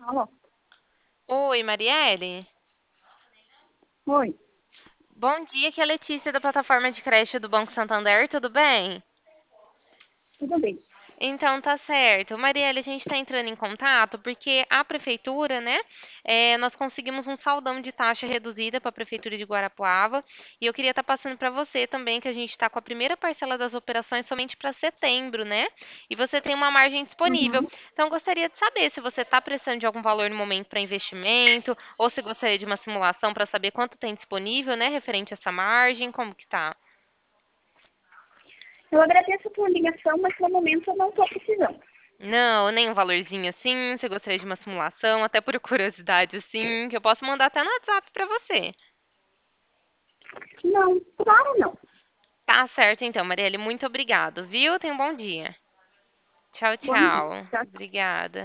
Alô? Oi, Marielle. Oi, Bom dia, aqui é a Letícia da plataforma de creche do Banco Santander, tudo bem? tudo bem? Então tá certo. Marielle, a gente está entrando em contato porque a prefeitura, né? Nós conseguimos um saldão de taxa reduzida para a prefeitura de Guarapuava e eu queria estar passando para você também que a gente está com a primeira parcela das operações somente para setembro, né? E você tem uma margem disponível. Uhum. Então eu gostaria de saber se você está precisando de algum valor no momento para investimento ou se gostaria de uma simulação para saber quanto tem disponível, né? Referente a essa margem, como que tá? Eu agradeço a tua ligação, mas no momento eu não estou precisando. Não, nem um valorzinho assim. Você gostaria de uma simulação, até por curiosidade assim, que eu posso mandar até no WhatsApp pra você. Não, claro não. Tá certo então, Marielle, muito obrigado, viu? Tenha um bom dia. Tchau, Bom dia. tchau. Tchau. Obrigada.